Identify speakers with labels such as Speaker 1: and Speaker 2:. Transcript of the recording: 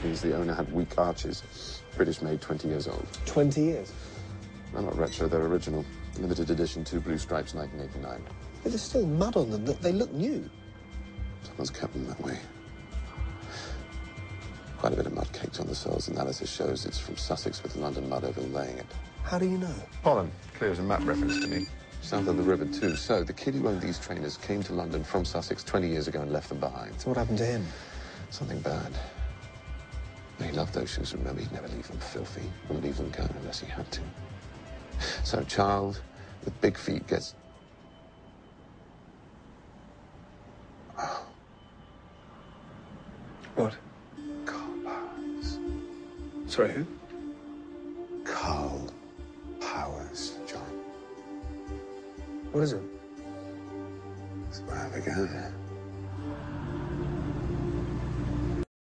Speaker 1: means the owner had weak arches. British made, 20 years old.
Speaker 2: 20 years?
Speaker 1: They're not retro, they're original. Limited edition, 2 blue stripes, 1989.
Speaker 2: But there's still mud on them. They look new.
Speaker 1: Someone's kept them that way. Quite a bit of mud caked on the soles. Analysis shows it's from Sussex with London mud overlaying it.
Speaker 2: How do you know?
Speaker 1: Pollen. Clear as a map reference to me. South of the river, too. So, the kid who owned these trainers came to London from Sussex 20 years ago and left them behind.
Speaker 2: So what happened to him?
Speaker 1: Something bad. He loved those shoes, remember? He'd never leave them filthy. Wouldn't leave them go unless he had to. So, child with big feet gets... Oh.
Speaker 2: What?
Speaker 1: Carl Powers.
Speaker 2: Sorry, who?
Speaker 1: Carl Powers, John.
Speaker 2: What is it?
Speaker 1: It's where I began.